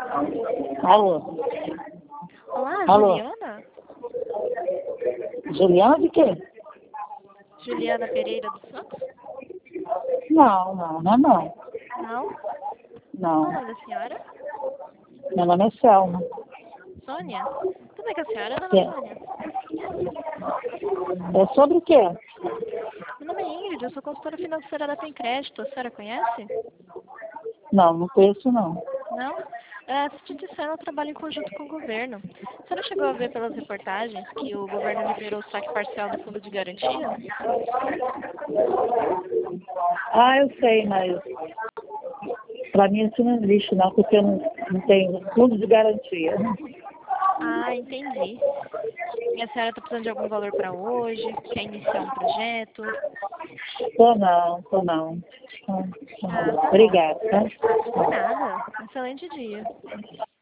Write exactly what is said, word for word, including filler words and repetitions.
Alô? Olá, Alô? Juliana? Juliana de quê? Juliana Pereira dos Santos? Não, não, não é não. Não? Qual Não. o nome da senhora? Meu nome é Selma. Sônia? Como é que a senhora é, dona É, Sônia? é sobre o quê? Meu nome é Ingrid, eu sou consultora financeira da Tem Crédito. A senhora conhece? Não, não conheço não. Não? É, se te disseram, eu trabalho em conjunto com o governo. A senhora chegou a ver pelas reportagens que o governo liberou o saque parcial do fundo de garantia? Ah, eu sei, mas pra mim isso não existe não, porque eu não, não tenho fundo de garantia. Ah, entendi. E a senhora está precisando de algum valor para hoje? Quer iniciar um projeto? Tô não, tô não. Tô- Ah, tô- tá bom. Obrigada, tá? De nada. Excelente dia.